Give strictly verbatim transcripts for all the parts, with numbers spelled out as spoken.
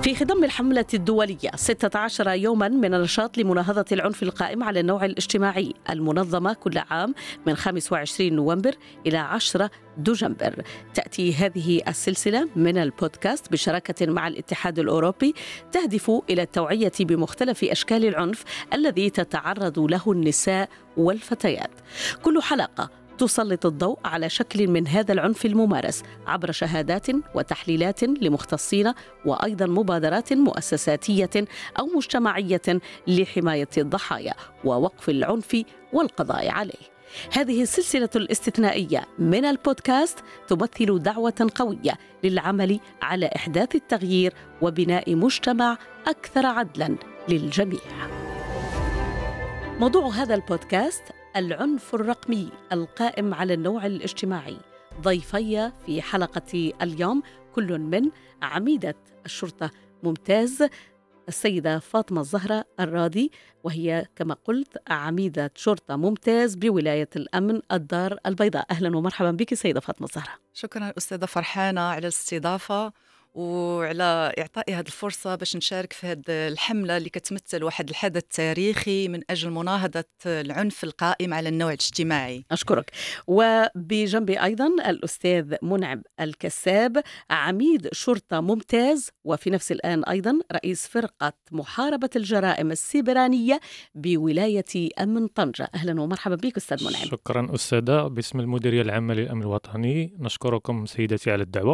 في خضم الحملة الدولية ستة عشر يوما من النشاط لمناهضة العنف القائم على النوع الاجتماعي المنظمة كل عام من خامس وعشرين نوفمبر إلى عشرة دجنبر، تأتي هذه السلسلة من البودكاست بشراكة مع الاتحاد الأوروبي تهدف إلى التوعية بمختلف أشكال العنف الذي تتعرض له النساء والفتيات. كل حلقة تسلط الضوء على شكل من هذا العنف الممارس عبر شهادات وتحليلات لمختصين، وأيضا مبادرات مؤسساتية أو مجتمعية لحماية الضحايا ووقف العنف والقضاء عليه. هذه السلسلة الاستثنائية من البودكاست تمثل دعوة قوية للعمل على إحداث التغيير وبناء مجتمع أكثر عدلا للجميع. موضوع هذا البودكاست العنف الرقمي القائم على النوع الاجتماعي. ضيفي في حلقة اليوم كل من عميدة الشرطة ممتاز السيدة فاطمة الزهرة الرادي، وهي كما قلت عميدة شرطة ممتاز بولاية الأمن الدار البيضاء. أهلا ومرحبا بك سيدة فاطمة الزهرة. شكرا أستاذة فرحانة على الاستضافة وعلى إعطائي هذه الفرصة باش نشارك في هذه الحملة اللي كتمثل واحد الحدث تاريخي من أجل مناهضة العنف القائم على النوع الاجتماعي. أشكرك. وبجنبي أيضا الأستاذ منعم الكساب عميد شرطة ممتاز، وفي نفس الآن أيضا رئيس فرقة محاربة الجرائم السيبرانية بولاية أمن طنجة. أهلا ومرحبا بك أستاذ منعم. شكرا أستاذة. باسم المديرية العامة للأمن الوطني نشكركم سيدتي على الدعوة،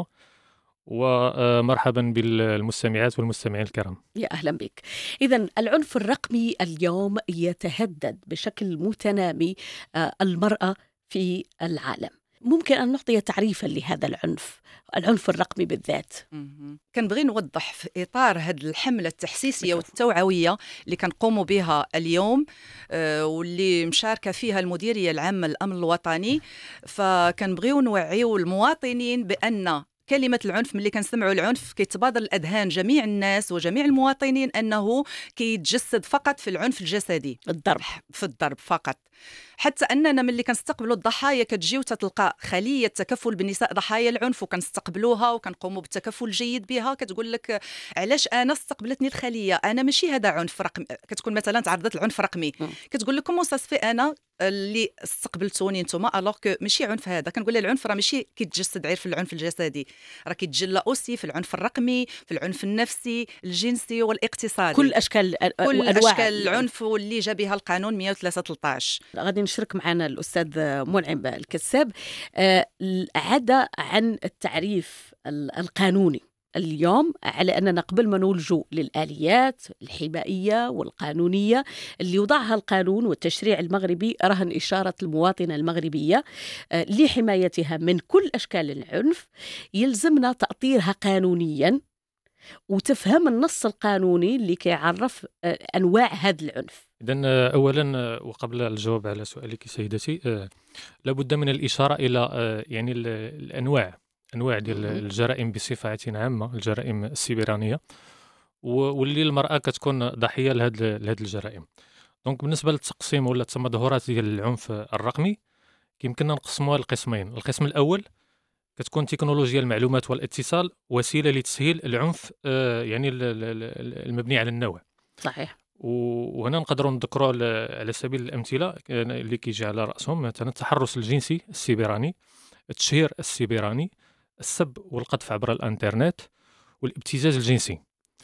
ومرحبا بالمستمعات والمستمعين الكرام. يا أهلا بك. إذن العنف الرقمي اليوم يتهدد بشكل متنامي المرأة في العالم. ممكن أن نعطي تعريفا لهذا العنف العنف الرقمي بالذات؟ كنبغي نوضح في إطار هذه الحملة التحسيسية والتوعوية اللي كنقوموا بها اليوم آه واللي مشاركة فيها المديرية العامة للأمن الوطني، فكنبغيو نوعيو المواطنين بأن كلمة العنف ملي كنسمعوا العنف كيتبادر الأذهان جميع الناس وجميع المواطنين أنه كيتجسد فقط في العنف الجسدي، الضرب في الضرب فقط، حتى أننا ملي كنستقبلوا الضحايا كتجيو تتلقى خلية تكفل بالنساء ضحايا العنف وكنستقبلوها وكنقوموا بالتكفل الجيد بها. كتقول لك علاش أنا استقبلتني الخلية، أنا ماشي هذا عنف رقمي. كتكون مثلا تعرضت العنف رقمي، كتقول لكم وصفي أنا اللي استقبلتوني نتوما الوغ كو ماشي عنف هذا. كنقول لها العنف راه ماشي كيتجسد غير في العنف الجسدي، راه كيتجلى اوسي في العنف الرقمي، في العنف النفسي الجنسي والاقتصادي، كل اشكال كل وأنواع اشكال العنف واللي جا بها القانون مئة وثلاثة ثلاثة عشر. غادي نشرك معنا الاستاذ منعم الكساب. عدا عن التعريف القانوني اليوم، على أننا قبل ما نلجو للآليات الحمائية والقانونية اللي يوضعها القانون والتشريع المغربي، رهن إشارة المواطنة المغربية لحمايتها من كل أشكال العنف، يلزمنا تأطيرها قانونيا وتفهم النص القانوني اللي كيعرف أنواع هذا العنف. إذن أولا وقبل الجواب على سؤالك سيدتي، لابد من الإشارة إلى يعني الأنواع أنواع ديال الجرائم بصفة عامة، الجرائم السيبرانية، واللي المرأة كتكون ضحية لهذه لهذه الجرائم. دونك بالنسبة للتقسيم ولا التمظهرات ديال العنف الرقمي يمكننا نقسموها لقسمين. القسم الأول كتكون تكنولوجيا المعلومات والاتصال وسيلة لتسهيل العنف يعني المبني على النوع. صحيح. وهنا نقدروا نذكروا على سبيل الأمثلة اللي كيجي على رأسهم مثلا التحرش الجنسي السيبراني، التشهير السيبراني، السب والقذف عبر الانترنت، والابتزاز الجنسي.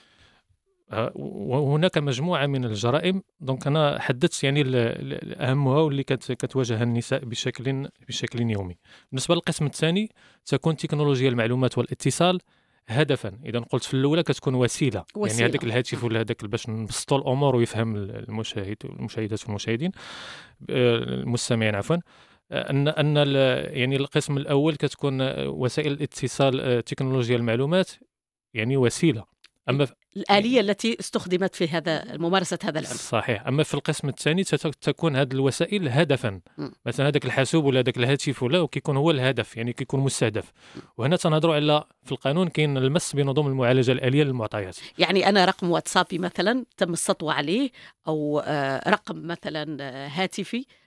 وهناك مجموعه من الجرائم. دونك انا حددت يعني اهمها واللي كتواجه النساء بشكل بشكل يومي. بالنسبه للقسم الثاني تكون تكنولوجيا المعلومات والاتصال هدفا. اذا قلت في الاولى كتكون وسيله, وسيلة. يعني هذاك الهاتف ولا هذاك باش نبسطوا الامور ويفهم المشاهد والمشاهدات والمشاهدين المستمعين عفوا ان ان يعني القسم الاول كتكون وسائل الاتصال تكنولوجيا المعلومات يعني وسيله، اما الآلية التي استخدمت في هذا ممارسة هذا العنف. صحيح. اما في القسم الثاني تكون هذه الوسائل هدفا، م. مثلا هذاك الحاسوب ولا هذاك الهاتف ولا وكيكون هو الهدف، يعني كيكون مستهدف. م. وهنا تنهضروا على في القانون كاين المس بنظم المعالجه الآلية للمعطيات. يعني انا رقم واتسابي مثلا تم السطو عليه، او رقم مثلا هاتفي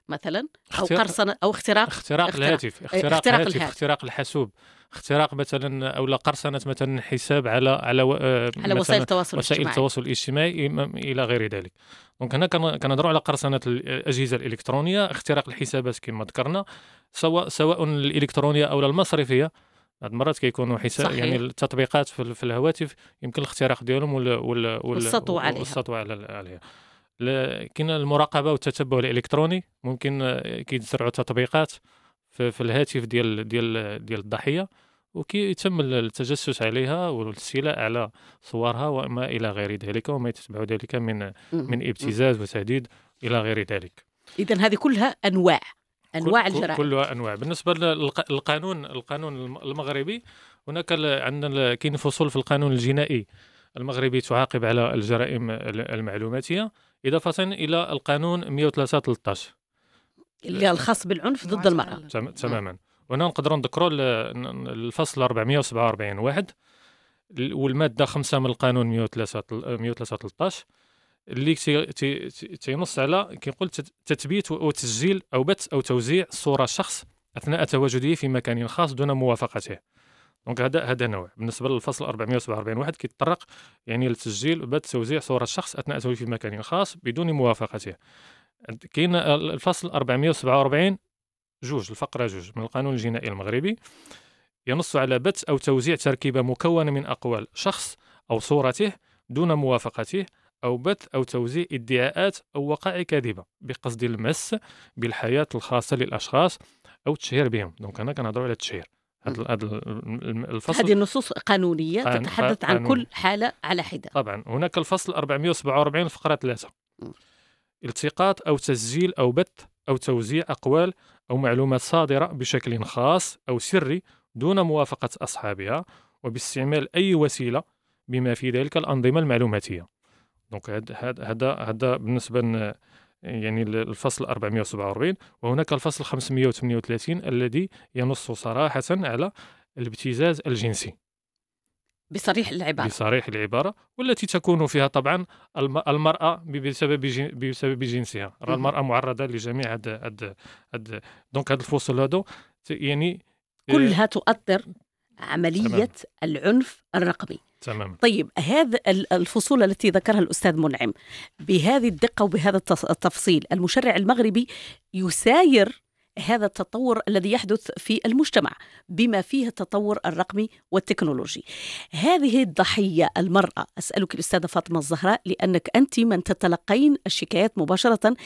مثلا او اختراق قرصنه او اختراق اختراق اختراق الهاتف، اختراق اختراق الهاتف، الهاتف. اختراق الحاسوب، اختراق مثلا او لا قرصنه مثلا حساب على على و- آه، على وسائل مثلا التواصل وسائل الاجتماعي. التواصل الاجتماعي إم- الى غير ذلك. دونك هنا كن- كنهضروا على قرصنه الاجهزه الالكترونيه، اختراق الحسابات كما ذكرنا، سواء سواء الالكترونيه او المصرفيه. بعض المرات كيكونوا حساب صحيح. يعني التطبيقات في, ال- في الهواتف يمكن الاختراق ديالهم وال وال وال والسطو عليها. والسطو على عليها. ل- كاين المراقبه والتتبع الالكتروني، ممكن آه، كيتزرعوا تطبيقات في, في الهاتف ديال ديال ديال الضحيه، وكيتم التجسس عليها والاستيلاء على صورها وما الى غير ذلك، وما يتبع ذلك من من ابتزاز وتهديد الى غير ذلك. اذا هذه كلها انواع انواع كل- الجرائم. كلها انواع. بالنسبه للقانون القانون المغربي، هناك ال- عندنا ال- كاين فصول في القانون الجنائي المغربي تعاقب على الجرائم ال- المعلوماتيه، اضافه الى القانون مئة وثلاثة ثلاثة عشر اللي الخاص بالعنف ضد المراه. تم- تماما. وهنا نقدروا نذكروا ال- الفصل أربعمئة وسبعة وأربعين واحد ال- والماده خمسة من القانون مئة وثلاثة ثلاثة عشر اللي تي- تي- تي- تينص على كيقول تت- تثبيت وتسجيل او بث او توزيع صوره شخص اثناء تواجده في مكان خاص دون موافقته. دونك هذا هذا نوع. بالنسبه للفصل أربعمئة وسبعة وأربعين واحد كيتطرق يعني لتسجيل وبث توزيع صوره شخص اثناء تواجده في مكان خاص بدون موافقته. كاين الفصل أربعمئة وسبعة وأربعين جوج الفقره جوج من القانون الجنائي المغربي ينص على بث او توزيع تركيبه مكونه من اقوال شخص او صورته دون موافقته، أو بث أو توزيع ادعاءات أو وقائع كاذبة بقصد المس بالحياة الخاصة للأشخاص أو التشهير بهم. دونك أنا كنهضروا على التشهير. هذا هذا الفصل هذه النصوص قانونية قان- تتحدث عن قانون. كل حالة على حدة. طبعا هناك الفصل أربعمئة وسبعة وأربعين الفقرة ثلاثة، التقاط أو تسجيل أو بث أو توزيع أقوال أو معلومات صادرة بشكل خاص أو سري دون موافقة أصحابها وباستعمال أي وسيلة بما في ذلك الأنظمة المعلوماتية. دونك هذا هذا هذا بالنسبة ل- يعني الفصل أربعمئة وسبعة وأربعين. وهناك الفصل خمسمئة وثمانية وثلاثين الذي ينص صراحة على الابتزاز الجنسي بصريح العبارة. بصريح العبارة، والتي تكون فيها طبعا الم- المرأة بسبب جن- بسبب جنسها. راه مهم. المرأة معرضة لجميع هاد هاد هاد دونك هاد الفصول هادو ت- يعني آه، كلها تؤثر عملية تمام. العنف الرقمي. تماما. طيب هذا ال- الفصول التي ذكرها الأستاذ منعم بهذه الدقة وبهذا التص- التفصيل، المشرع المغربي يساير هذا التطور الذي يحدث في المجتمع بما فيه التطور الرقمي والتكنولوجي. هذه الضحية المرأة، أسألك الأستاذة فاطمة الزهراء لأنك أنت من تتلقين الشكايات مباشرة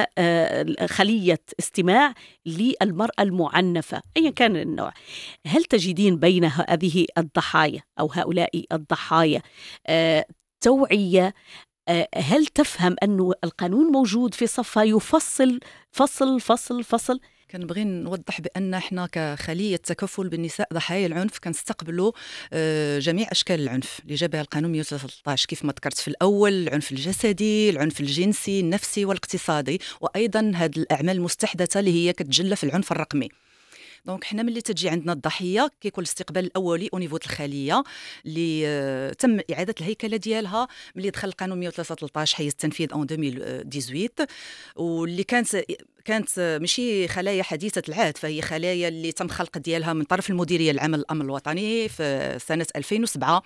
كخلية استماع للمرأة المعنفة أيا كان النوع، هل تجدين بين هذه الضحايا أو هؤلاء الضحايا آه، توعية؟ آه، هل تفهم أنه القانون موجود في صفها يفصل فصل فصل فصل؟ كنبغي نوضح بان احنا كخليه تكفل بالنساء ضحايا العنف كنستقبلوا آه، جميع اشكال العنف اللي جابها القانون مئة وثلاثة عشر كيف ما ذكرت في الاول، العنف الجسدي، العنف الجنسي، النفسي والاقتصادي، وايضا هذه الاعمال المستحدثه اللي هي كتجلى في العنف الرقمي. دونك حنا ملي تجي عندنا الضحيه كيكون الاستقبال الاولي او نيفو الخليه اللي آه، تم اعاده الهيكله ديالها ملي دخل القانون مئة وثلاثة ثلاثة عشر حيز التنفيذ اون ألفين وثمانية عشر، واللي كانت كانت ماشي خلايا حديثه العهد، فهي خلايا اللي تم خلق ديالها من طرف المديريه العامه للامن الوطني في سنه ألفين وسبعة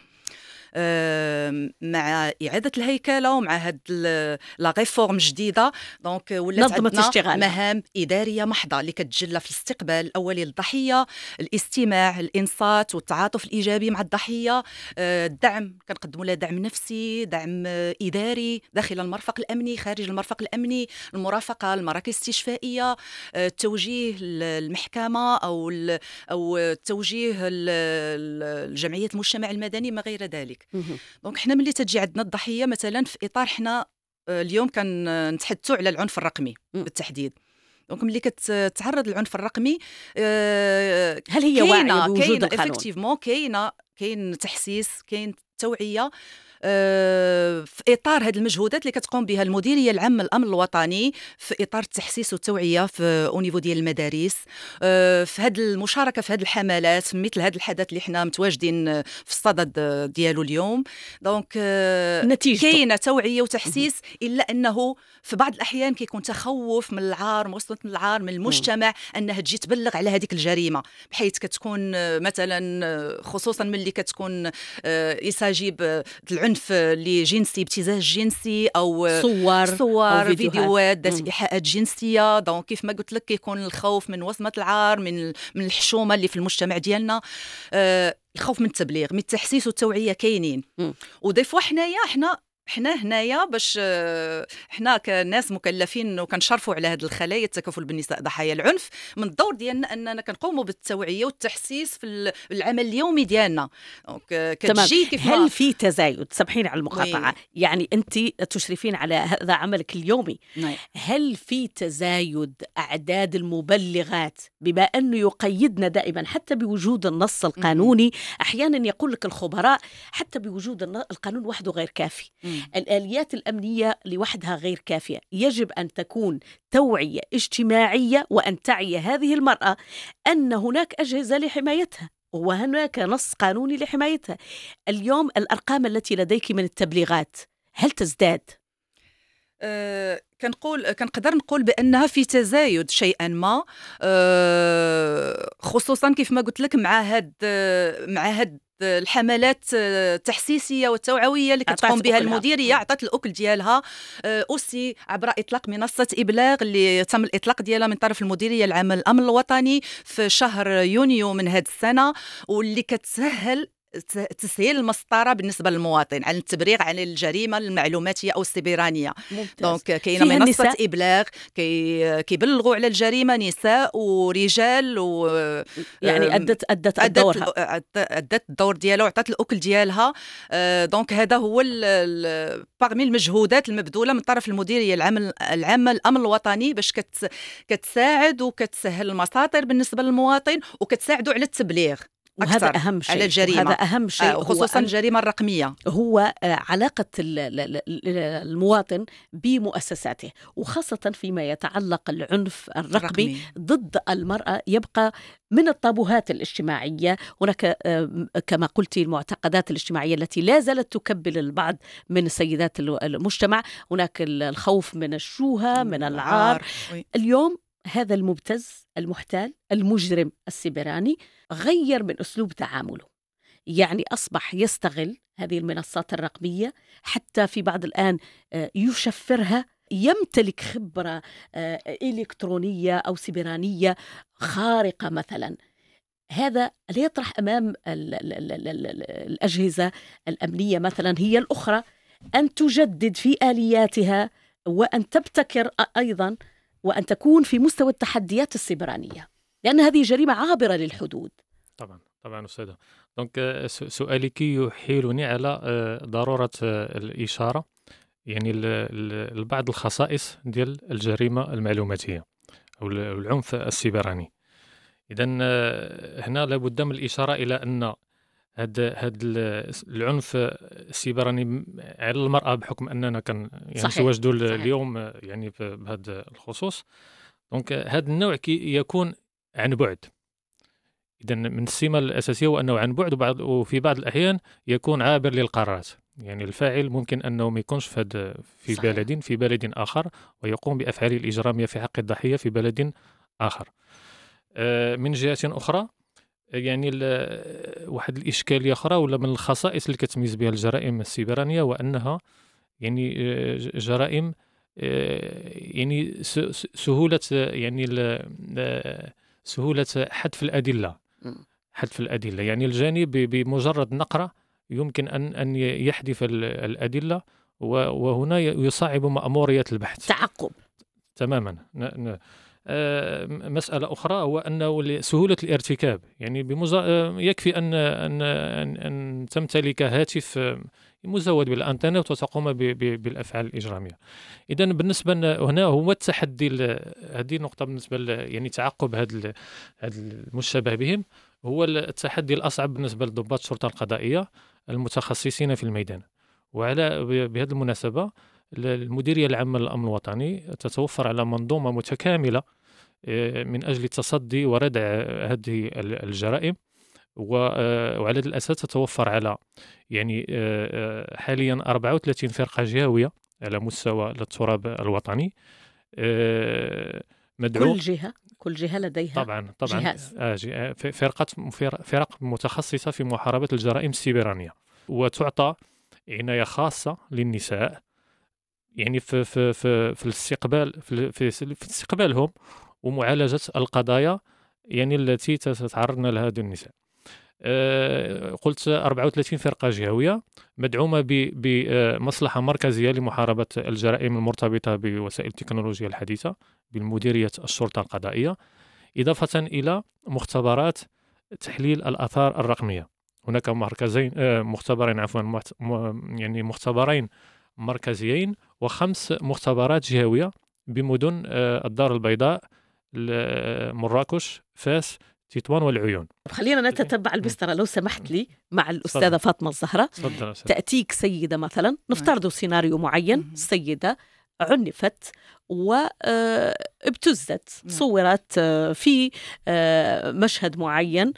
مع اعاده الهيكله ومع هاد لا ريفورم جديده. دونك ولات عندنا مهام اداريه محضه اللي كتجلى في الاستقبال الاولي للضحيه، الاستماع، الانصات والتعاطف الايجابي مع الضحيه، الدعم، كنقدموا لها دعم نفسي، دعم اداري داخل المرفق الامني، خارج المرفق الامني، المرافقه، المراكز الاستشفائيه، التوجيه المحكمه او او التوجيه الجمعيه المجتمع المدني ما غير ذلك. دونك حنا ملي تجي عندنا الضحيه مثلا في اطار حنا اليوم كنتحدثوا على العنف الرقمي بالتحديد. دونك ملي كتعرض للعنف الرقمي هل هي واعيه بوجود القانون؟ افكتيفمون كاينه كاين تحسيس، كاين توعيه في اطار هذه المجهودات اللي كتقوم بها المديريه العامه للامن الوطني في اطار التحسيس والتوعيه في اونيفو ديال المدارس، في هذه المشاركه في هذه الحملات مثل هذا الحدث اللي حنا متواجدين في الصدد ديالو اليوم. دونك كاينه توعيه وتحسيس، الا انه في بعض الاحيان كيكون تخوف من العار، موصله من العار من المجتمع انها تجي تبلغ على هذيك الجريمه، بحيث كتكون مثلا خصوصا ملي كتكون يساجيب العنف اللي جنسي، ابتزاز جنسي او صور صور أو فيديوهات ذات ايحاءات جنسيه. دونك كيف ما قلت لك كيكون الخوف من وصمه العار، من من الحشومه اللي في المجتمع ديالنا، آه الخوف من التبليغ، من التحسيس والتوعيه كاينين. ودي فوا حنايا حنا حنا هنايا باش حنا كناس مكلفين وكنشرفوا على هذه الخلايا التكافل بالنساء ضحايا العنف، من الدور ديالنا اننا كنقوموا بالتوعيه والتحسيس في العمل اليومي ديالنا. دونك كتجي كيف هل في تزايد؟ سامحيني على المقاطعه، وي. يعني انت تشرفين على هذا عملك اليومي، نعم. هل في تزايد اعداد المبلغات بما انه يقيدنا دائما حتى بوجود النص القانوني؟ احيانا يقول لك الخبراء حتى بوجود القانون وحده غير كافي، الآليات الأمنية لوحدها غير كافية، يجب أن تكون توعية اجتماعية وأن تعي هذه المرأة أن هناك أجهزة لحمايتها وهناك نص قانوني لحمايتها. اليوم الأرقام التي لديك من التبليغات هل تزداد؟ أه كنقول كنقدر نقول بانها في تزايد شيئا ما، أه خصوصا كيف ما قلت لك مع هاد مع هاد الحملات التحسيسيه والتوعويه اللي كتقوم بها المديريه، عطات الاكل ديالها اوسي عبر اطلاق منصه ابلاغ اللي تم الاطلاق ديالها من طرف المديريه العامه للامن الوطني في شهر يونيو من هذه السنه، واللي كتسهل تسهيل المسطره بالنسبه للمواطن عن التبرير عن الجريمه المعلوماتيه او السيبرانيه. دونك كاينه منصه النساء. ابلاغ كي كيبلغوا على الجريمه نساء ورجال، و يعني ادت ادت الدور ادت الدور ديالها وعطات الاكل ديالها. دونك هذا هو باغمي المجهودات المبذوله من طرف المديريه العامه العامه للامن الوطني باش كت كتساعد وكتسهل المساطر بالنسبه للمواطن وكتساعدوا على التبليغ. وهذا أهم شيء على الجريمة، هذا أهم شيء آه خصوصا الجريمة الرقمية، هو علاقة المواطن بمؤسساته، وخاصة فيما يتعلق العنف الرقمي ضد المرأة يبقى من الطابوهات الاجتماعية. هناك كما قلت المعتقدات الاجتماعية التي لا زالت تكبل البعض من سيدات المجتمع، هناك الخوف من الشوهة من العار. اليوم هذا المبتز المحتال المجرم السيبراني غير من أسلوب تعامله، يعني أصبح يستغل هذه المنصات الرقمية حتى في بعض الآن يشفرها، يمتلك خبرة إلكترونية أو سيبرانية خارقة مثلا. هذا ليطرح أمام الأجهزة الأمنية مثلا هي الأخرى أن تجدد في آلياتها وأن تبتكر أيضا وأن تكون في مستوى التحديات السيبرانية، لأن هذه جريمة عابرة للحدود. طبعا طبعا أستاذة. دونك سؤالك يحيلني على ضرورة الإشارة يعني لبعض الخصائص ديال الجريمة المعلوماتية أو العنف السيبراني. إذن هنا لابد من الإشارة إلى أن هذا هذا العنف السيبراني على المرأة بحكم أننا كان يعني نتواجدوا اليوم يعني بهذا الخصوص. دونك هذا النوع كي يكون عن بعد. إذن من السمة الأساسية هو أنه عن بعد، وبعض وفي بعض الأحيان يكون عابر للقارات. يعني الفاعل ممكن أنه ما يكونش في هذا في صحيح. بلد في بلد آخر ويقوم بأفعاله الإجرامية في حق الضحية في بلد آخر. من جهة أخرى يعني واحد الإشكالية أخرى ولا من الخصائص اللي كتميز بها الجرائم السيبرانية وأنها يعني جرائم يعني سهولة يعني سهولة حذف الأدلة حذف الأدلة يعني الجاني بمجرد نقرة يمكن أن أن يحذف الأدلة، وهنا يصعب مأمورية البحث. تعقب تماما. مسألة أخرى هو أنه سهولة الارتكاب، يعني بمجرد يكفي أن أن أن تمتلك هاتف مزود بالإنترنت وتقوم بالأفعال الإجرامية. إذن بالنسبة هنا هو التحدي، هذه النقطة بالنسبة يعني تعقب هذا المشتبه بهم هو التحدي الأصعب بالنسبة لضباط الشرطة القضائية المتخصصين في الميدان، وعلى بهذه المناسبة المديرية العامة للأمن الوطني تتوفر على منظومة متكاملة من أجل التصدي وردع هذه الجرائم، وعلى هذا الأساس تتوفر على يعني حاليا أربعة وثلاثين فرقة جهوية على مستوى التراب الوطني. مدعو كل جهة كل جهة لديها طبعا طبعا جهاز. آه فرقة فرق متخصصة في محاربة الجرائم السيبرانية، وتعطى عناية خاصة للنساء يعني في في في في الاستقبال في في, في استقبالهم ومعالجة القضايا يعني التي تتعرضن لها هذه النساء. أه قلت أربعة وثلاثين فرقة جهوية مدعومة بمصلحة مركزية لمحاربة الجرائم المرتبطة بوسائل التكنولوجيا الحديثة بالمديرية الشرطة القضائية، إضافة إلى مختبرات تحليل الآثار الرقمية. هناك مركزين أه مختبرين عفوا يعني مختبرين مركزيين وخمس مختبرات جهوية بمدن أه الدار البيضاء، مراكش، فاس، تطوان والعيون. خلينا نتتبع البسترة لو سمحت لي مع الأستاذة فاطمة الزهراء. تأتيك سيدة مثلا، نفترض سيناريو معين، السيدة عنفت وابتزت، صورت في مشهد معين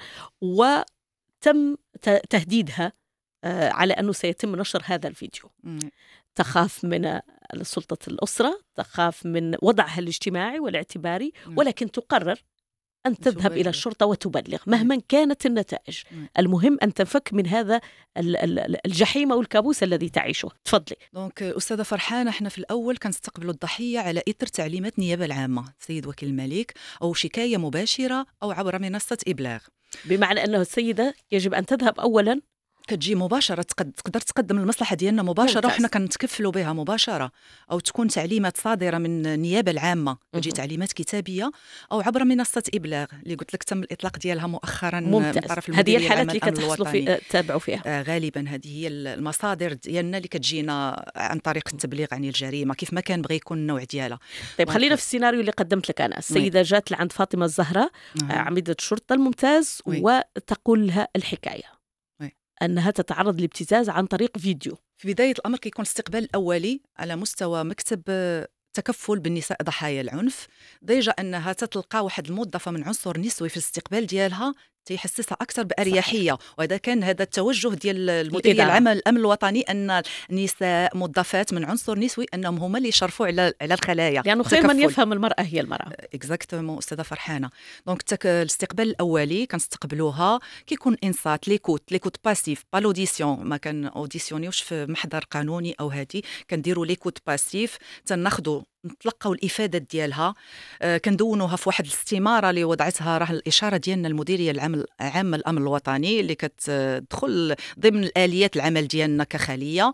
وتم تهديدها على أنه سيتم نشر هذا الفيديو. تخاف من سلطة الأسرة، تخاف من وضعها الاجتماعي والاعتباري، ولكن تقرر أن تذهب إلى الشرطة وتبلغ مهما كانت النتائج. المهم أن تنفك من هذا الجحيم أو الكابوس الذي تعيشه. تفضلي. دونك أستاذة فرحانة، احنا في الأول كنستقبلوا الضحية على إثر تعليمات النيابة العامة سيد وكيل الملك، أو شكاية مباشرة أو عبر منصة إبلاغ، بمعنى أنه السيدة يجب أن تذهب أولاً كتجي مباشرة، تقدر تقدم المصلحة ديالنا مباشرة وحنا كنتكفلوا بها مباشرة، أو تكون تعليمات صادرة من النيابة العامة، تجي تعليمات كتابية أو عبر منصة إبلاغ اللي قلت لك تم الإطلاق ديالها مؤخرا من طرف المديرية هذه الحالات اللي كتحصلوا في تتابعوا فيها. آه غالبا هذه هي المصادر ديالنا اللي كتجينا عن طريق التبليغ عن الجريمة كيف ما كان بغى يكون النوع ديالها. طيب خلينا في السيناريو اللي قدمت لك أنا. السيدة جات لعند فاطمة الزهراء عميدة الشرطة الممتاز وتقول لها الحكاية أنها تتعرض لابتزاز عن طريق فيديو. في بداية الأمر كيكون الاستقبال الأولي على مستوى مكتب تكفل بالنساء ضحايا العنف، ديجا أنها تتلقى واحد الموظفة من عنصر نسوي في الاستقبال ديالها تيحسسها أكثر بأريحية. وهذا كان هذا التوجه ديال المديرية العامة للأمن الوطني، أن النساء موظفات من عنصر نسوي أنهم هما اللي يشرفوا على على الخلايا، لأنه يعني خير من يفهم المرأة هي المرأة. اكزاكتومون أستاذة فرحانة. دونك تك الاستقبال الأولي كنستقبلوها كيكون إنصات ليكوت ليكوت باسيف با لوديسيون، ما كان اوديسيونيوش في محضر قانوني أو هادي، كنديروا ليكوت باسيف، تناخذوا نتلقاو الافادات ديالها، آه كندونوها في واحد الاستماره اللي وضعتها راه الاشاره ديالنا المديريه العامه العامه للامن الوطني اللي كتدخل ضمن الاليات العمل ديالنا كخليه.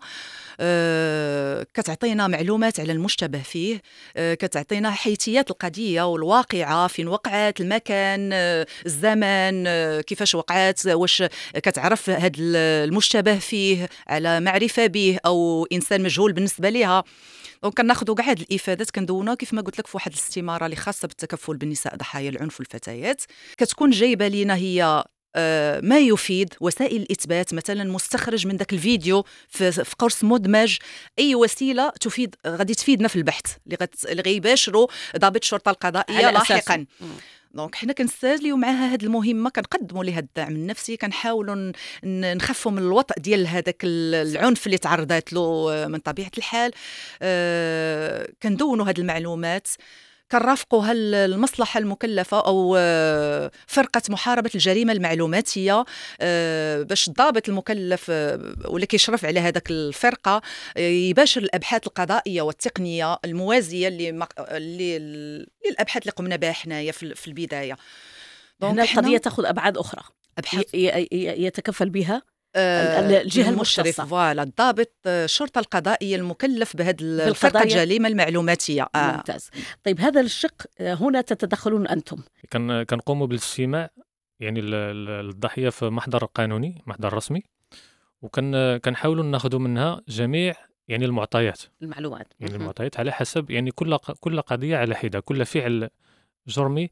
آه كتعطينا معلومات على المشتبه فيه، آه كتعطينا حيثيات القضيه والواقعه، فين وقعت، المكان، آه الزمان، آه كيفاش وقعت، واش كتعرف هذا المشتبه فيه على معرفه به او انسان مجهول بالنسبه لها. دونك كناخذوا كاع هاد الافادات كندونوها كيف ما قلت لك في واحد الاستماره اللي خاصه بالتكفل بالنساء ضحايا العنف والفتيات، كتكون جايبه لينا هي آه ما يفيد وسائل الاثبات، مثلا مستخرج من داك الفيديو في, في قرص مدمج، اي وسيله تفيد غادي تفيدنا في البحث اللي اللي غيباشروا ضابط الشرطه القضائيه لاحقا. دونك حنا كنستاهلوا معها هذه المهمه، كنقدموا لها الدعم النفسي، كنحاولوا نخفوا من الوطأ ديال هذاك العنف اللي تعرضت له من طبيعه الحال. أه كندونوا هذه المعلومات، كنرافقوا المصلحه المكلفه او فرقه محاربه الجريمه المعلوماتيه باش الضابط المكلف ولا كيشرف على هذاك الفرقه يباشر الابحاث القضائيه والتقنيه الموازيه اللي اللي الابحاث اللي قمنا بها حنايا في البدايه. هنا القضيه تاخذ ابعاد اخرى أبحاث يتكفل بها الجهه المشرفه، فوالا الضابط الشرطه القضائيه المكلف بهذه الفرقه الجريمه المعلوماتيه. آه. ممتاز. طيب هذا الشق هنا تتدخلون انتم؟ كان كنقوموا بالاستماع يعني الضحيه في محضر قانوني، محضر رسمي، وكان كنحاولوا ناخذوا منها جميع يعني المعطيات المعلومات يعني المعطيات على حسب يعني كل كل قضيه على حده، كل فعل جرمي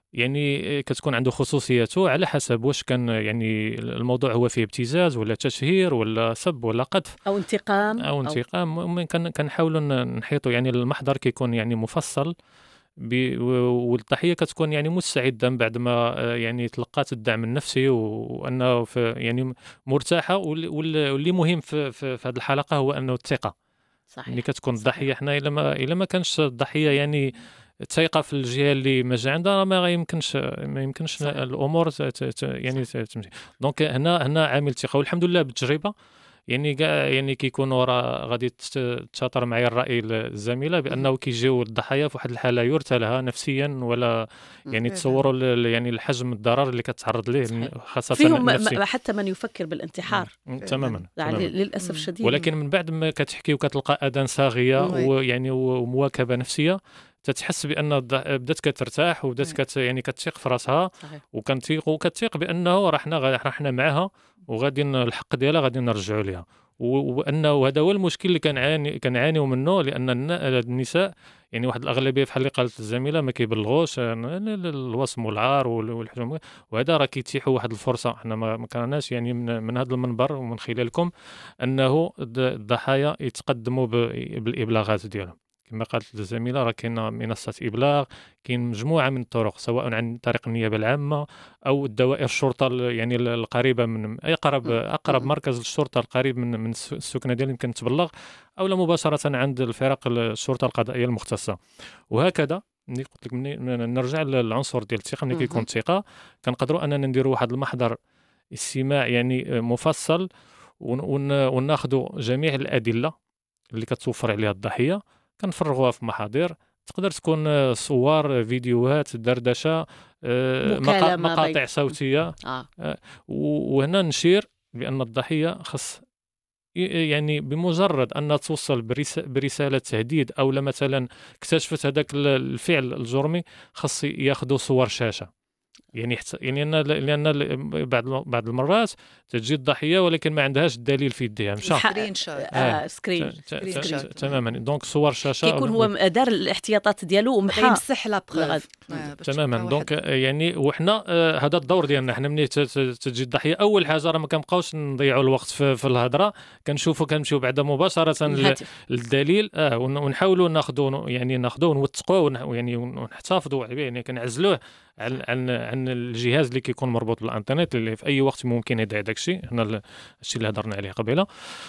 يعني كتكون عنده خصوصيته على حسب واش كان يعني الموضوع هو فيه ابتزاز ولا تشهير ولا سب ولا قذف او انتقام او انتقام. أو... كنحاولوا نحيطوا يعني المحضر كيكون يعني مفصل ب... والضحيه كتكون يعني مستعده بعد ما يعني تلقات الدعم النفسي وانه في يعني مرتاحه. واللي مهم في, في, في هذه الحلقه هو انه الثقه. صحيح. يعني كتكون صحيح. الضحيه حنا الا ما الا ما كانش الضحيه يعني ثقه في الجهه اللي ما جا عندها ما يمكنش ما يمكنش صحيح. الامور ت... ت... يعني تمشي. دونك هنا هنا عامل الثقه. والحمد لله بالتجربه يعني كاع يعني كيكونوا راه غادي تشاطر معايا الراي الزميله بانه كيجيو الضحايا في واحد الحاله يرثى لها نفسيا ولا يعني تصوروا يعني الحجم الضرر اللي كتعرض ليه خاصه فيهم النفسي. حتى من يفكر بالانتحار تماما يعني للاسف الشديد. ولكن من بعد ما كتحكي وكتلقى اذان صاغيه ويعني ومواكبه نفسيه تتحس بان بدات كترتاح وبدات كت يعني كتثيق في راسها وكنتيق وكتثيق بانه راه حنا حنا معاها وغادي الحق ديالها غادي نرجعوا ليها. وانه هذا هو المشكل اللي كنعاني كنعانيو منه لان النساء يعني واحد الاغلبيه بحال اللي قالت الزميله ما كيبلغوش الوصم والعار والحجم. وهذا راه كيتيحوا واحد الفرصه. حنا ما كرهناش يعني من, من هذا المنبر ومن خلالكم انه الضحايا يتقدموا بالابلاغات ديالهم. كما قالت الزميله راه كاينه منصه ابلاغ، كاين مجموعه من الطرق سواء عن طريق النيابه العامه او الدوائر الشرطه يعني القريبه من اي اقرب اقرب مركز الشرطه القريب من من السكنه ديال يمكن تبلغ او لا مباشره عند الفرق الشرطه القضائيه المختصه. وهكذا ملي قلت لك نرجع للعنصر ديال الثقه. ملي كيكون الثقه كنقدروا اننا نديروا واحد المحضر استماع يعني مفصل وناخذوا جميع الادله اللي كتوفر عليها الضحيه كنفرغوها في محاضر. تقدر تكون صور، فيديوهات، دردشه، مقاطع بين... صوتيه. آه. وهنا نشير بان الضحيه خص يعني بمجرد ان توصل برساله تهديد او مثلا اكتشفت هذاك الفعل الجرمي خص ياخذوا صور شاشه. يعني حتى يعني أن لان بعض بعض المرات تجي الضحيه ولكن ما عندهاش الدليل في يديها مشى سكرين شوت آه سكرين تماما. دونك صور شاشه كيكون هو دار الاحتياطات ديالو ومحى يمسح لا بروف تماما. دونك يعني وحنا هذا الدور ديالنا. حنا ملي تجي الضحيه اول حاجه راه ما كنبقاوش نضيعوا الوقت في, في الهضره. كنشوفوا كنمشيو بعدا مباشره للدليل اه ونحاولوا ناخذوا يعني ناخذوه ونوثقوه يعني ونحتفظوا عليه يعني كنعزلوه عن عن عن الجهاز اللي كيكون مربوط بالانترنت اللي في اي وقت ممكن يضيع داك الشيء. حنا الشيء اللي هضرنا عليه قبيله.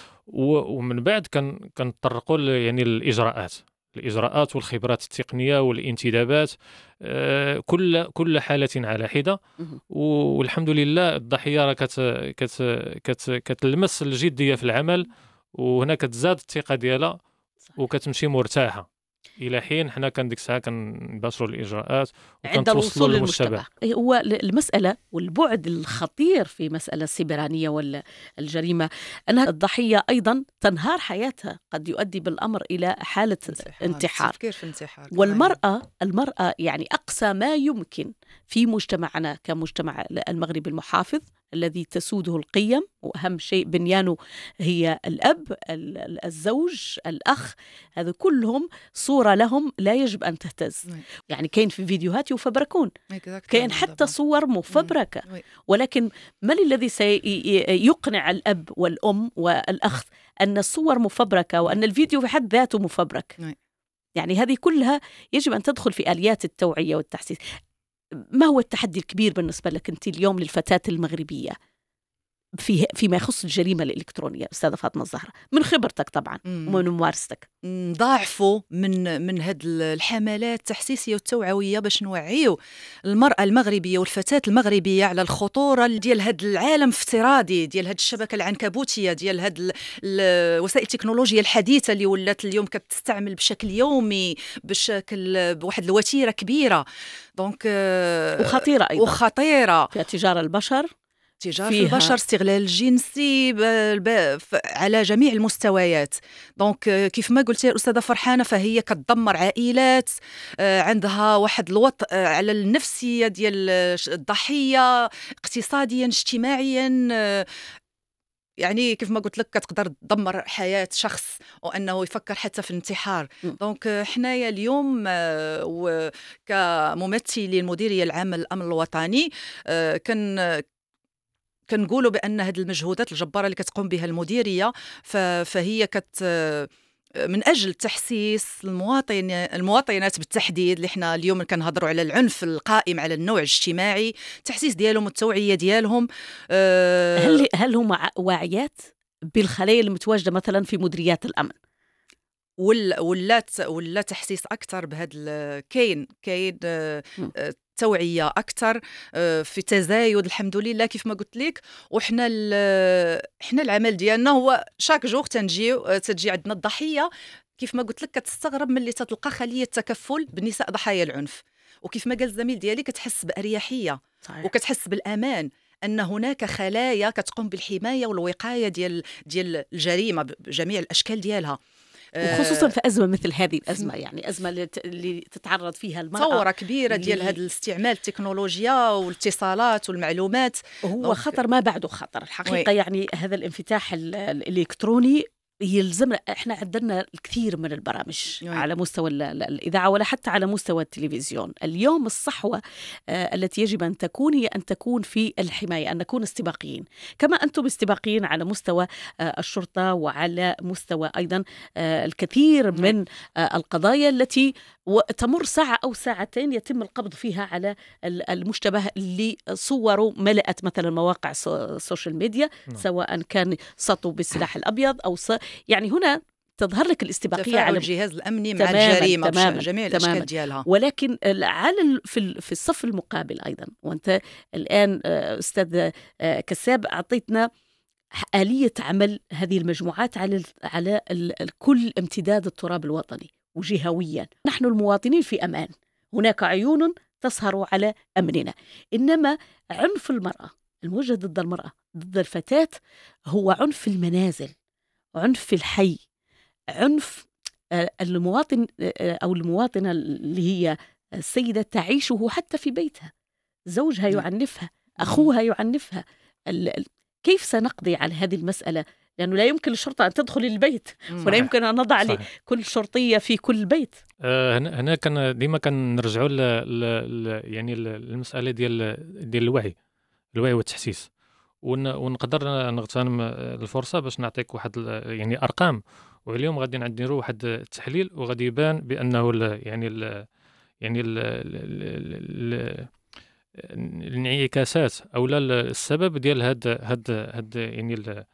ومن بعد كان كنطرقوا يعني الاجراءات الاجراءات والخبرات التقنيه والانتدابات. آه كل كل حاله على حده. والحمد لله الضحيه راه كت كت كت كتلمس الجديه في العمل وهنا كتزاد الثقه ديالها وكتمشي مرتاحه الى حين حنا كان ديك الساعه كنباشروا الاجراءات عند الوصول للمجتمع. هو المساله والبعد الخطير في مساله السيبرانيه والجريمه انها الضحيه ايضا تنهار حياتها، قد يؤدي بالامر الى حاله انتحار. انتحار. والمراه المراه يعني اقصى ما يمكن في مجتمعنا كمجتمع المغربي المحافظ الذي تسوده القيم، وأهم شيء بنيانه هي الأب، الزوج، الأخ، هذا كلهم صورة لهم لا يجب أن تهتز. يعني كاين في فيديوهات يفبركون، كاين حتى صور مفبركة. ولكن من الذي سيقنع الأب والأم والأخ أن الصور مفبركة وأن الفيديو في حد ذاته مفبرك؟ يعني هذه كلها يجب أن تدخل في آليات التوعية والتحسيس. ما هو التحدي الكبير بالنسبة لك أنت اليوم للفتاة المغربية في فيما يخص الجريمة الإلكترونية أستاذة فاطمة الزهرة من خبرتك طبعا ومن ممارستك؟ نضاعفوا من من هاد الحملات التحسيسية والتوعوية باش نوعيو المرأة المغربية والفتاة المغربية على الخطورة ديال هاد العالم الافتراضي، ديال هاد الشبكة العنكبوتية، ديال هاد وسائل التكنولوجيا الحديثة اللي ولات اليوم كتستعمل بشكل يومي بشكل بواحد الوتيرة كبيرة. دونك وخطيرة أيضا وخطيرة فيها تجارة البشر، تجارة البشر، استغلال الجنسي على جميع المستويات. دونك كيف ما قلت يا أستاذة فرحانة فهي كتدمر عائلات، عندها واحد الوطء على النفسية ديال الضحية، اقتصاديا اجتماعيا يعني كيف ما قلت لك كتقدر تدمر حياة شخص وأنه يفكر حتى في الانتحار. دونك حنايا اليوم كممثلي المديرية العامة للأمن الوطني كان كنقولوا بأن هذه المجهودات الجبارة اللي كتقوم بها المديرية فهي كت من أجل تحسيس المواطن المواطنات بالتحديد، اللي احنا اليوم كنهضروا على العنف القائم على النوع الاجتماعي، تحسيس ديالهم والتوعية ديالهم. أه هل هل هم واعيات بالخلايا المتواجدة مثلا في مديريات الأمن؟ ولا ولات ولا تحسيس اكثر بهذا كاين كاين توعيه اكثر في تزايد الحمد لله كيف ما قلت لك. وحنا حنا العمل ديالنا هو شاك جوغ تنجيو تجي عندنا الضحيه كيف ما قلت لك كتستغرب ملي تتلقى خليه تكفل بالنساء ضحايا العنف، وكيف ما قال الزميل ديالي كتحس باريحيه صحيح. وكتحس بالامان ان هناك خلايا كتقوم بالحمايه والوقايه ديال ديال الجريمه بجميع الاشكال ديالها، وخصوصا في أزمة مثل هذه الأزمة، يعني أزمة اللي تتعرض فيها المرأة ثورة كبيرة ديال هذا الاستعمال التكنولوجيا والاتصالات والمعلومات. هو خطر ما بعده خطر الحقيقة وي. يعني هذا الانفتاح الإلكتروني يلزم احنا عندنا الكثير من البرامج يوي. على مستوى الإذاعة ولا حتى على مستوى التلفزيون. اليوم الصحوة آه التي يجب أن تكون هي أن تكون في الحماية، أن نكون استباقيين كما أنتم استباقيين على مستوى آه الشرطة وعلى مستوى أيضا آه الكثير من آه القضايا التي تمر ساعة أو ساعتين يتم القبض فيها على المشتبه اللي صوروا ملأت مثلا مواقع السوشيال ميديا م. سواء كان سطوا بالسلاح الأبيض أو ص... يعني هنا تظهر لك الاستباقية على الجهاز الأمني مع الجريمة بجميع الأشكال ديالها. ولكن على في الصف المقابل أيضا، وأنت الآن أستاذ كساب أعطيتنا آلية عمل هذه المجموعات على على كل امتداد التراب الوطني وجهويا. نحن المواطنين في أمان، هناك عيون تسهر على أمننا، إنما عنف المرأة الموجه ضد المرأة ضد الفتاة هو عنف في المنازل، عنف في الحي، عنف المواطن أو المواطنة اللي هي السيدة تعيشه حتى في بيتها، زوجها يعنفها، أخوها يعنفها. كيف سنقضي على هذه المسألة؟ لأنه لا يمكن للشرطة أن تدخل البيت ولا يمكن أن نضع لكل شرطية في كل بيت. آه هنا كان ديما كنرجعوا ل يعني المسألة ديال ديال الوعي الوعي والتحسيس، ونقدر نغتنم الفرصة باش نعطيك واحد يعني أرقام. واليوم غادي نديروا واحد التحليل وغادي يبان بأنه ال يعني ال يعني ال ال الانعكاسات او لا السبب ديال هاد هاد هاد يعني ال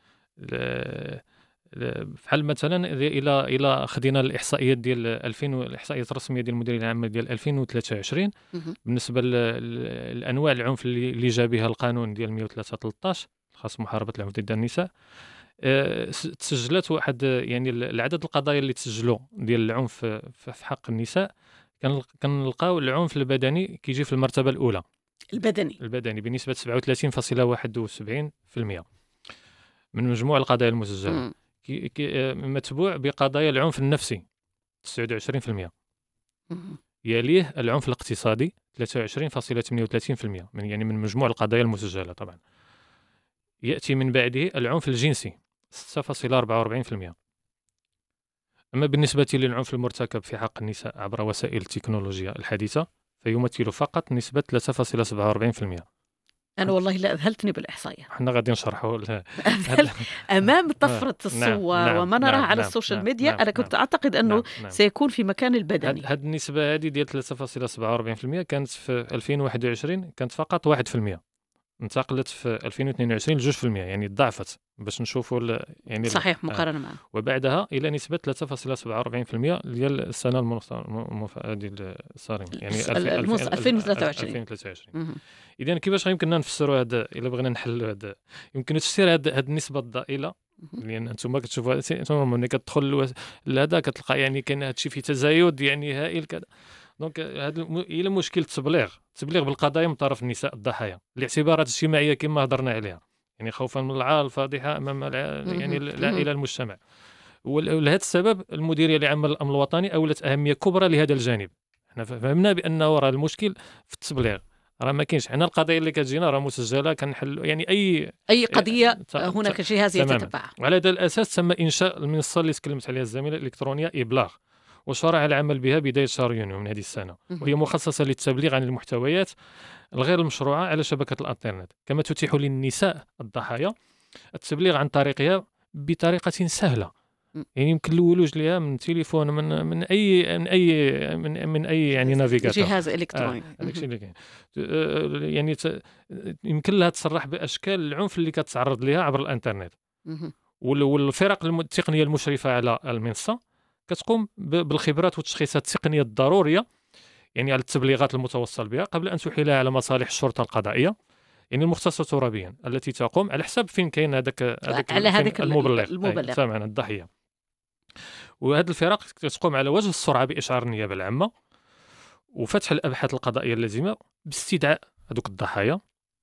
بحال مثلا الى الى خدينا الاحصائيات ديال ألفين الاحصائيات الرسميه ديال المديريه العامه ديال ألفين وثلاثة وعشرين بالنسبه للانواع العنف اللي جا بها القانون ديال مئة وثلاثة ثلاثة عشر خاص محاربه العنف ضد النساء. تسجلت واحد يعني العدد القضايا اللي تسجلوا ديال العنف في حق النساء كنلقاو العنف البدني كيجي في المرتبه الاولى، البدني البدني بنسبه سبعة وثلاثين فاصلة واحد وسبعين بالمئة من مجموع القضايا المسجله، كي كي متبوع بقضايا العنف النفسي تسعة وعشرين بالمئة، يليه العنف الاقتصادي ثلاثة وعشرين فاصلة ثمانية وثلاثين بالمئة من يعني من مجموع القضايا المسجله طبعا. ياتي من بعده العنف الجنسي ستة فاصلة أربعة وأربعين بالمئة. اما بالنسبه للعنف المرتكب في حق النساء عبر وسائل التكنولوجيا الحديثه فيمثل فقط نسبه ثلاثة فاصلة سبعة وأربعين بالمئة. أنا والله لا أذهلتني بالإحصائية. احنا غادي نشرحوا أمام طفرة الصور نعم وما نراها على نعم السوشيال ميديا نعم أنا كنت نعم أعتقد أنه نعم نعم سيكون في مكان البدني. هذه النسبة هذه ديال ثلاثة فاصلة سبعة وأربعين بالمئة كانت في ألفين وواحد وعشرين كانت فقط واحد بالمئة، انتقلت في ألفين واثنين وعشرين لجوج بالمئة، يعني ضعفت باش نشوفوا يعني صحيح مقارنة معه. وبعدها إلى نسبة ثلاثة فاصلة سبعة وأربعين بالمئة ديال السنة المفا ديال الصارمة يعني ألفين وثلاثة وعشرين. ألفين وثلاثة وعشرين. إذا كيفاش يمكننا نفسروا هذا إلا بغينا نحلوا هذا؟ يمكن تفسير هذه هذه النسبة الضئيلة لأن أنتم كتشوفوا أنتم ملي كتدخل لهذا كتلقى يعني كاين هذا الشيء في تزايد يعني هائل كذا. دونك هذا الى مشكل التبليغ التبليغ بالقضايا من طرف النساء الضحايا لاعتبارات اجتماعيه كما هضرنا عليها، يعني خوفا من العار الفاضحه امام يعني العائله المجتمع. ولهذا السبب المديريه العامه للامن الوطني اولت اهميه كبرى لهذا الجانب. احنا فهمنا بانه راه المشكل في التبليغ، راه ما كاينش حنا القضايا اللي كتجينا راه مسجله كنحل يعني اي اي قضيه ت- هناك ت- جهاز تماماً. يتتبعها. وعلى هذا الاساس تم انشاء المنصه اللي تكلمت عليها الزميله الالكترونيه ابلاغ، وشرع العمل بها بدايه شهر يونيو من هذه السنه، مهم. وهي مخصصه للتبليغ عن المحتويات الغير المشروعه على شبكه الانترنت، كما تتيح للنساء الضحايا التبليغ عن طريقها بطريقه سهله. م. يعني يمكن الولوج لها من تليفون من من اي من اي من, من اي يعني نافيغاتور، جهاز الكتروني. آه هذاك الشيء اللي كاين. آه، يعني ت... يمكن لها تصرح باشكال العنف اللي كتعرض لها عبر الانترنت. مهم. وال- والفرق الم- التقنيه المشرفه على المنصه كتقوم ب- بالخبرات والتشخيصات التقنيه الضروريه يعني على التبليغات المتوصل بها قبل ان تحيلها على مصالح الشرطه القضائيه يعني المختصه ترابيا التي تقوم على حسب فين كاين هذاك هذاك على فين هذاك ال- المبلغ المبلغ. أي، سامعنا الضحيه. وهذه الفرق تقوم على وجه السرعه باشعار النيابه العامه وفتح الابحاث القضائيه اللازمه باستدعاء هذوك الضحايا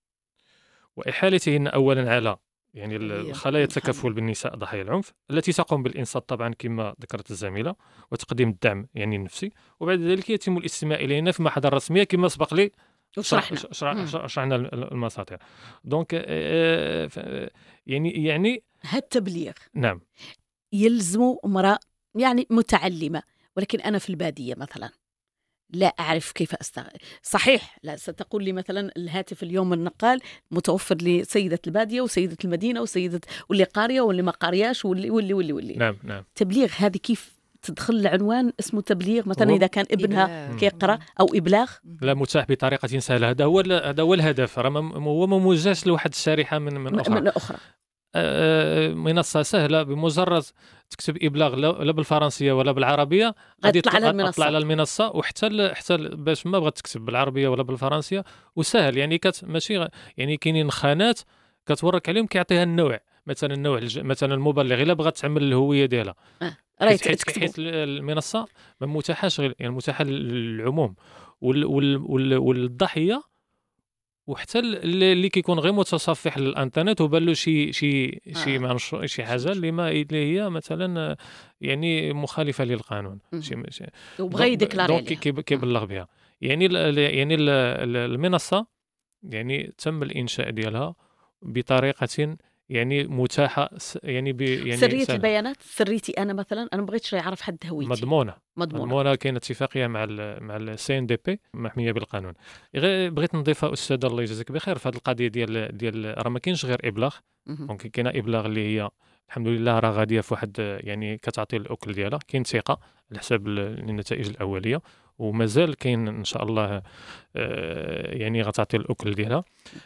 واحالتهن اولا على يعني ال- هي الخلايا المحامي. التكافل بالنساء ضحايا العنف التي تقوم بالإنصات طبعا كما ذكرت الزميلة وتقديم الدعم يعني النفسي، وبعد ذلك يتم الاستماع إلينا في محاضرة رسمية كما سبق لي وشرحنا. شرح- شرح- مم. شرح- شرحنا ال- المساطر. دونك آه، ف- يعني يعني هالتبليغ نعم يلزم امرأة يعني متعلمة، ولكن أنا في البادية مثلا لا أعرف كيف أستغل. صحيح لا ستقول لي مثلا الهاتف اليوم النقال متوفر لسيدة البادية وسيدة المدينة وسيدة واللي قارية واللي ما قارياش واللي واللي واللي, واللي. نعم نعم تبليغ هذه كيف تدخل العنوان اسمه تبليغ مثلا هو إذا كان ابنها إبلاغ. كيقرأ أو إبلاغ. لا متاح بطريقة سهلة، هذا هو ال- هذا هو الهدف، راه ما- هو ما موجهش لواحد الشريحة من من أخرى. من أخرى آه، منصة سهلة بمجرد تكتب إبلاغ لا لا بالفرنسية ولا بالعربية غادي غتطلع على تطلع المنصة. تطلع على المنصة، وحتى ال- حتى ال- باش ما بغات تكتب بالعربية ولا بالفرنسية وسهل يعني كت ماشي غ- يعني كاينين خانات كتورك عليهم كيعطيها النوع، مثلا النوع الج- مثلا المبلغ الا بغات تعمل الهوية ديالها رايت حيت تكتبوا. حيت ال- المنصة ما متاحاش غير يعني متاحة للعموم وال وال وال والضحية وحتى ال- اللي كيكون غير متصفح للانترنت وبان له شي شي شي آه. ما نعرفش شي حاجه اللي ما اللي هي مثلا يعني مخالفه للقانون مم. شي شي- وبغى يديكلاري دونك عليها. كي- كيبلغ بها يعني ال- ال- يعني ال- ال- المنصه يعني تم الانشاء ديالها بطريقه يعني متاحه س- يعني ب يعني سرية سهلة. البيانات سريتي أنا مثلا أنا ما بغيتش يعرف حد هويتي. مضمونه مضمونة. مضمونه كاين اتفاقيه مع ال مع السي ان دي بي محميه بالقانون. غير بغيت نضيفها استاذه الله يجازيك بخير في هذه القضيه ديال ديال راه ما كاينش غير ابلاغ، مهم. دونك كاينه ابلاغ اللي هي الحمد لله راه غاديه في واحد يعني كتعطي الاكل ديالها، كاين ثقه على حساب ال- النتائج الاوليه ومازال كاين ان شاء الله آه، يعني غتعطي الاكل ديالها.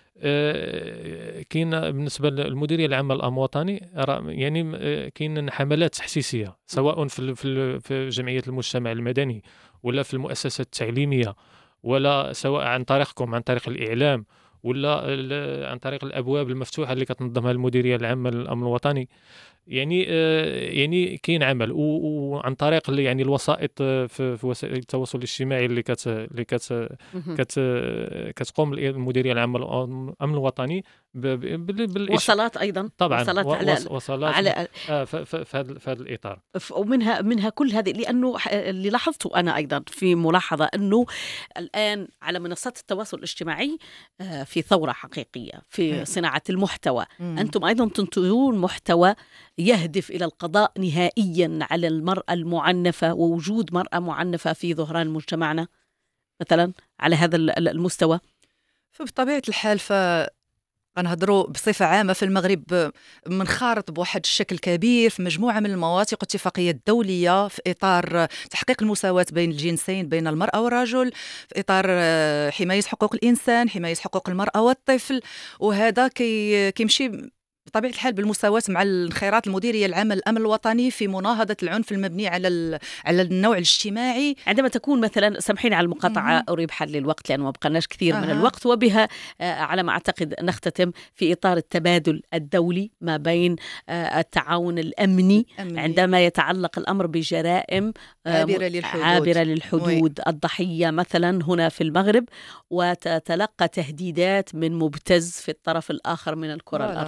آه، كاين بالنسبه للمديريه العامه للامن الوطني راه يعني آه، كاين حملات تحسيسيه سواء في ال- في ال- في جمعيه المجتمع المدني ولا في المؤسسات التعليميه ولا سواء عن طريقكم عن طريق الاعلام ولا ال- عن طريق الابواب المفتوحه اللي كتنظمها المديريه العامه للامن الوطني. يعني آه، يعني كاين عمل و- وعن طريق ال- يعني الوسائط آه، في في وسائل التواصل الاجتماعي اللي كت اللي كت مهم. كت كتقوم المديريه العامه للامن الوطني ب- ب- بال- بالإش- وصلات أيضا طبعا وصلات و- على وص- وصلات على آه، ف- ف- في هذا في هذا الاطار. ف- ومنها منها كل هذه لأنه ح- اللي لاحظته أنا أيضا في ملاحظة أنه الآن على منصات التواصل الاجتماعي آه، في ثورة حقيقية في مم. صناعة المحتوى. مم. أنتم أيضا تنتجون محتوى يهدف إلى القضاء نهائيا على المرأة المعنفة ووجود مرأة معنفة في ظهران مجتمعنا مثلا على هذا ال- ال- المستوى. فبطبيعة الحال ف غنهضروا بصفة عامة في المغرب منخرط بواحد الشكل كبير في مجموعة من المواثيق والاتفاقيات الدولية في إطار تحقيق المساواة بين الجنسين بين المرأة والرجل، في إطار حماية حقوق الإنسان، حماية حقوق المرأة والطفل، وهذا كي كيمشي بطبيعة الحال بالمساواة مع الانخراط المديرية العامة للأمن الوطني في مناهضة العنف المبني على ال... على النوع الاجتماعي. عندما تكون مثلا سامحيني على المقاطعة مهم. أريد حل للوقت لأنه ما بقناش كثير من أها. الوقت، وبها آه، على ما أعتقد نختتم في إطار التبادل الدولي ما بين آه، التعاون الأمني أمني. عندما يتعلق الأمر بجرائم آه، عابرة للحدود. عابرة للحدود الضحية مثلا هنا في المغرب وتتلقى تهديدات من مبتز في الطرف الآخر من الكرة فوالا. الأرضية.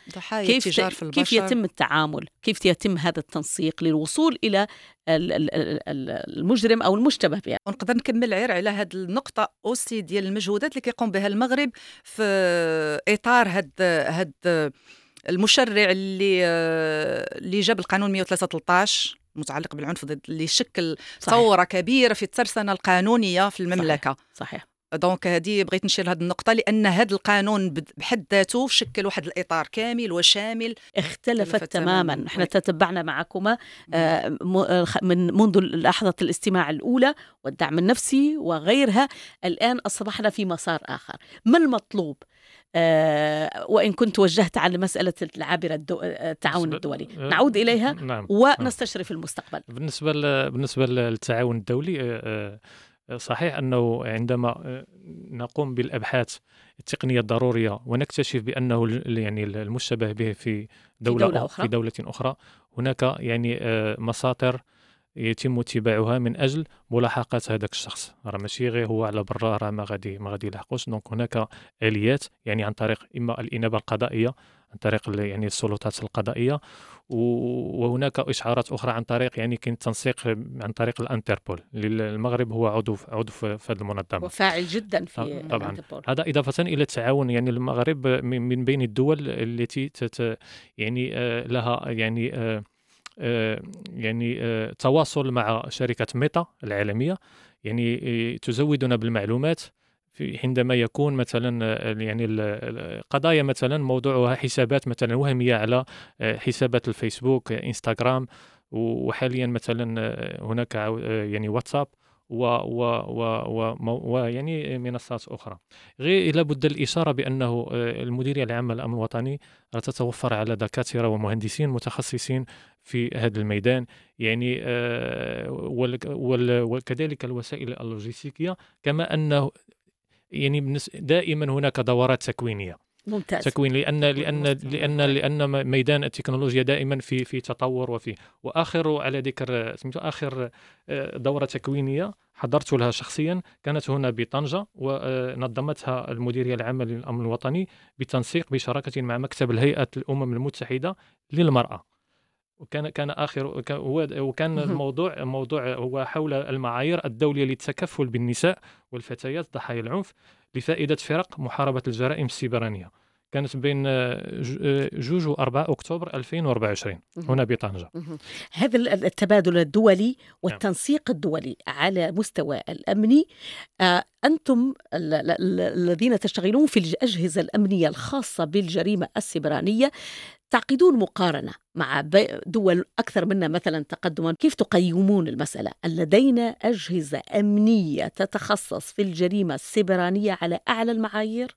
ضحايا كيف التجار في البشر. كيف يتم التعامل، كيف يتم هذا التنسيق للوصول إلى المجرم أو المشتبه به. ونقدر نكمل غير على هذه النقطة أوسي ديال المجهودات اللي كيقوم بها المغرب في إطار هاد هاد المشرع اللي اللي جاب القانون مئة وثلاثة عشر المتعلق بالعنف ضد، اللي شكل ثورة كبيرة في الترسانة القانونية في المملكة. صحيح, صحيح. دونك هذه بغيت نشير هذه النقطة، لأن هذا القانون بحد ذاته شكل واحد الإطار كامل وشامل. اختلفت تماما. احنا تتبعنا معكما من منذ لحظة الاستماع الأولى والدعم النفسي وغيرها، الآن أصبحنا في مسار آخر. ما المطلوب؟ آه وإن كنت وجهت على مسألة العابرة الدو... التعاون الدولي، نعود إليها. نعم. ونستشرف المستقبل. بالنسبة ل... بالنسبة للتعاون الدولي، آه صحيح أنه عندما نقوم بالأبحاث التقنية الضرورية ونكتشف بأنه يعني المشتبه به في دولة, في دولة أخرى. في دولة أخرى هناك يعني مساطر يتم اتباعها من أجل ملاحقة هذاك الشخص. راه ماشي غير هو على برا راه ما غادي ما غادي يلحقوش. دونك هناك آليات، يعني عن طريق إما الإنابة القضائية، عن طريق يعني السلطات القضائية، وهناك إشعارات أخرى عن طريق يعني كاين تنسيق عن طريق الانتربول. المغرب هو عضو عضو في هذه المنظمة وفاعل جدا في طبعا الانتربول. هذا إضافة إلى التعاون، يعني المغرب من بين الدول التي تت يعني لها يعني يعني تواصل مع شركة ميتا العالمية، يعني تزودنا بالمعلومات في عندما يكون مثلا يعني القضايا مثلا موضوعها حسابات مثلا وهمية على حسابات الفيسبوك، انستغرام، وحاليا مثلا هناك يعني واتساب و و و و ويعني منصات أخرى. غير لابد الإشارة بأنه المديرية العامة للأمن الوطني تتوفر على دكاترة ومهندسين متخصصين في هذا الميدان، يعني وكذلك الوسائل اللوجستية، كما أنه يعني دائما هناك دورات تكوينية. ممتاز. تكوين لأن لأن لأن لأن ميدان التكنولوجيا دائما في في تطور وفي وآخر على ذكر آخر دورة تكوينية حضرت لها شخصيا كانت هنا بطنجة، ونظمتها المديرية العامة للأمن الوطني بتنسيق بشراكة مع مكتب الهيئة الأمم المتحدة للمرأة. وكان كان آخر هو وكان الموضوع موضوع هو حول المعايير الدولية للتكفل بالنساء والفتيات ضحايا العنف لفائدة فرق محاربة الجرائم السيبرانية. كانت بين جوج وأربعة أكتوبر ألفين وأربعة وعشرين هنا بطنجة. هذا التبادل الدولي والتنسيق الدولي على مستوى الأمني، أنتم الذين تشتغلون في الأجهزة الأمنية الخاصة بالجريمة السيبرانية تعقدون مقارنة مع دول أكثر منا مثلا تقدما، كيف تقيمون المسألة؟ لدينا أجهزة أمنية تتخصص في الجريمة السيبرانية على أعلى المعايير؟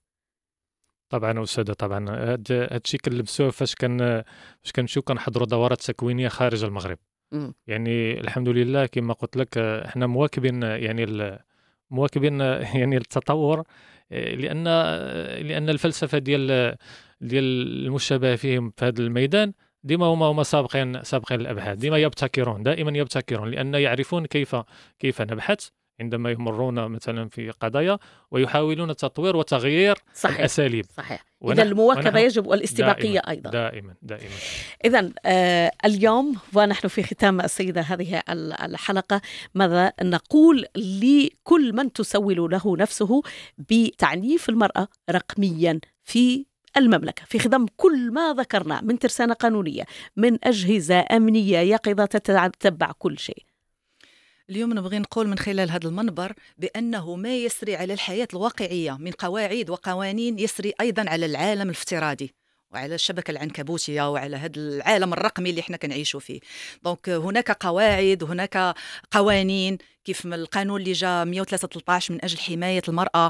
طبعا أستاذة، طبعا هذا الشيء كنلبسوه فاش كان فاش كنمشيو كنحضروا دورات تكوينية خارج المغرب. م. يعني الحمد لله كما قلت لك احنا مواكبين يعني مواكبين يعني التطور، لأن لأن الفلسفة ديال ديال المشابه فيهم في هذا الميدان ديما هما هما سابقين سابقين الابحاث، ديما يبتكرون دائما يبتكرون، لان يعرفون كيف كيف نبحث عندما يمرون مثلا في قضايا، ويحاولون تطوير وتغيير صحيح. الاساليب. صحيح. اذا المواكبه يجب والاستباقيه دائما ايضا دائما دائما. اذا آه اليوم ونحن في ختام السيده هذه الحلقه، ماذا نقول لكل من تسول له نفسه بتعنيف المراه رقميا في المملكة في خضم كل ما ذكرنا من ترسانة قانونية، من أجهزة أمنية يقظة تتبع كل شيء؟ اليوم نبغي نقول من خلال هذا المنبر بأنه ما يسري على الحياة الواقعية من قواعد وقوانين يسري أيضا على العالم الافتراضي وعلى الشبكة العنكبوتية وعلى هذا العالم الرقمي اللي احنا كنعيشوا فيه. دونك هناك قواعد وهناك قوانين، كيف من القانون اللي جاء مئة وثلاثة عشر من أجل حماية المرأة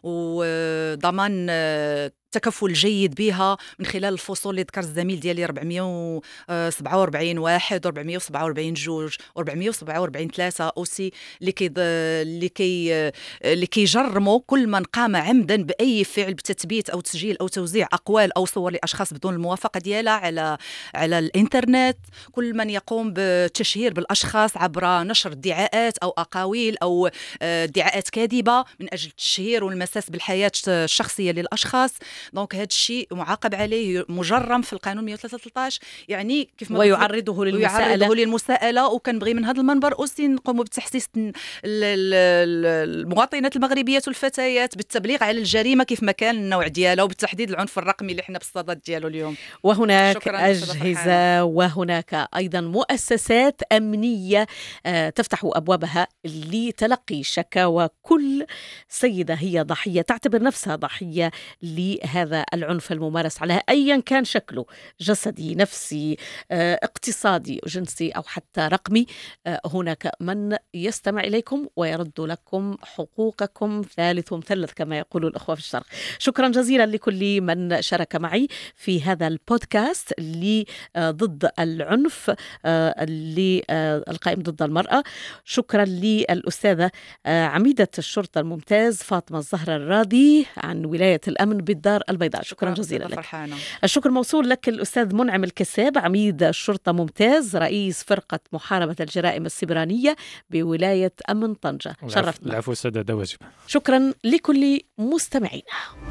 وضمان تكفل جيد بها من خلال الفصول اللي ذكر الزميل ديالي أربعمئة وسبعة وأربعين واحد وأربعمئة وسبعة وأربعين جوج وأربعمئة وسبعة وأربعين ثلاثة أوسي اللي كي اللي كي اللي كيجرموا كل من قام عمدا بأي فعل بتثبيت أو تسجيل أو توزيع أقوال أو صور لأشخاص بدون الموافقة ديالها على على الإنترنت، كل من يقوم بالتشهير بالأشخاص عبر نشر ادعاءات أو اقاويل او ادعاءات كاذبه من اجل التشهير والمساس بالحياه الشخصيه للاشخاص. دونك هذا الشيء معاقب عليه، مجرم في القانون مئة وثلاثة عشر. يعني كيف ما ويعرضه للمساءله ويعرضه للمساءله. وكنبغي من هذا المنبر اوسي نقوموا بتحسيس المواطنات المغربيات والفتيات بالتبليغ على الجريمه كيف ما كان النوع ديالها، وبالتحديد العنف الرقمي اللي احنا بالصدد ديالو اليوم. وهناك اجهزه وهناك ايضا مؤسسات امنيه تفتح ابوابها لتلقي شكاوى كل سيده هي ضحيه تعتبر نفسها ضحيه لهذا العنف الممارس عليها ايا كان شكله، جسدي، نفسي، اقتصادي، جنسي او حتى رقمي. هناك من يستمع اليكم ويرد لكم حقوقكم ثالث مثلث كما يقول الاخوه في الشرق. شكرا جزيلا لكل من شارك معي في هذا البودكاست اللي ضد العنف اللي القائم ضد المرأة. شكرا للأستاذة عميدة الشرطة الممتاز فاطمة الزهرة الراضي عن ولاية الأمن بالدار البيضاء. شكرا جزيلا لك. فرحانة. الشكر موصول لك الأستاذ منعم الكساب عميد الشرطة ممتاز رئيس فرقة محاربة الجرائم السبرانية بولاية أمن طنجة. شرفتنا. العفو سادة، ده واجب. شكرا لكل مستمعينا.